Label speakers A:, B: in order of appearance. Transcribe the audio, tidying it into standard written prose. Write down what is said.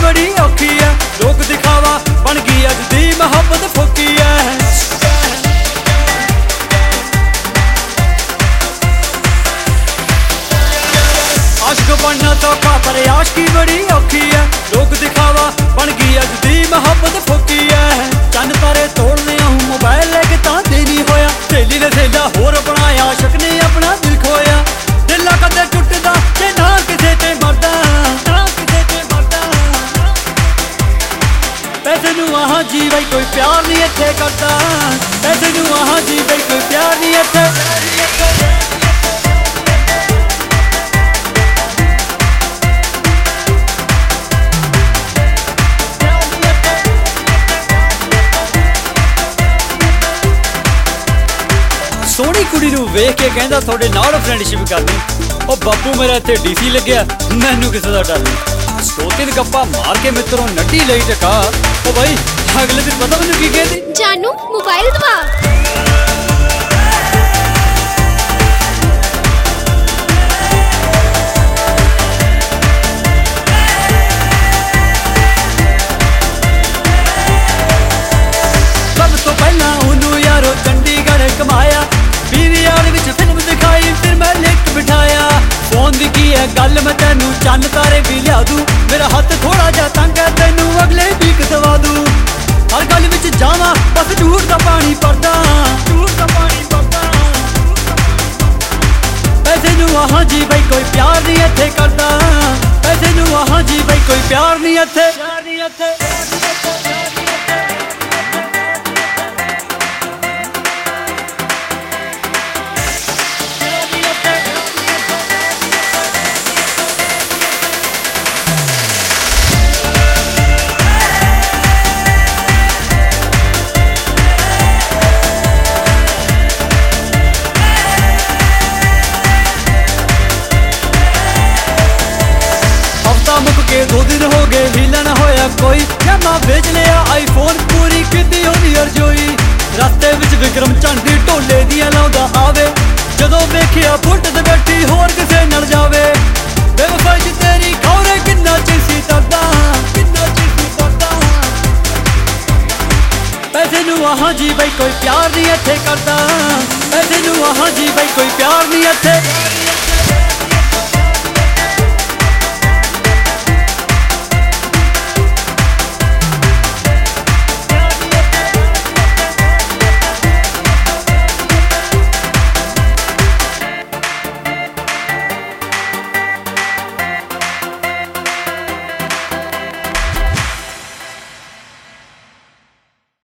A: बड़ी औखी है, लोग दिखावा बन गई अज दी मोहब्बत फोकी है। आशिक बनना सौखा पर आशिकी बड़ी औखी है, लोग दिखावा बन गई अज दी मोहब्बत फोकी है। चन तारे तोड़ने हूँ मोबाइल लेके तां दे नहीं होया, सहेली ने सहेला होर बनाया आशिक ने अपना दिल खोया। दिल कदे टुटदा जे ना किसे ते मरदा, ना किसे ते मरदा। पैसे नू आहां जी बई कोई प्यार नहीं इत्थे करदा, पैसे नू आहां जी बई कोई प्यार नहीं इत्थे। सोहनी कुड़ी नूं वेख के कहंदा थोड़े नाल फ्रेंडशिप करनी। ओ बापू मेरा इत्थे डीसी लग्या, मैनू किसे दा डर नहीं। 2-3 गप्पा मार के मित्रों नड्डी लई टका। ओ भाई अगले दिन पता मैनू की कहती,
B: जानू मोबाइल दवा।
A: सब तो पहला उन्नू यारो चंडीगढ़ कमाया, पीवीआर विच फिल्म दिखाई फिर मैं लिख बिठाया। फोन दी की है गल मैं तेनू चन्न तारे भी लिया दूं, मेरा हाथ थोड़ा जा तंग है तेनू अगले वीक दवा दूं। हर गल विच जावां बस झूठ दा पानी पड़दा, झूठ दा पानी पड़दा। पैसे नू आहां जी बई कोई प्यार नहीं इत्थे करदा, पैसे नू आहां जी बई कोई प्यार नहीं इत्थे। मुक के 2 दिन हो गए हीला ना होया कोई, जमा बेच लिया आईफोन पूरी कीती होनी अर्जोई। रास्ते विच विक्रम झंडी ढोले दियां लाउंदा आवे, जदों वेखिया फुट ते बैठी होर किसे नाल जावे। बेवफाई च तेरी खौरे किन्ना चिसी तरदा, किन्ना चिसी तरदा। पैसे नू आहां जी बई कोई प्यार नहीं इत्थे करदा, पैसे नू आहां जी बई कोई प्यार नहीं इत्थे।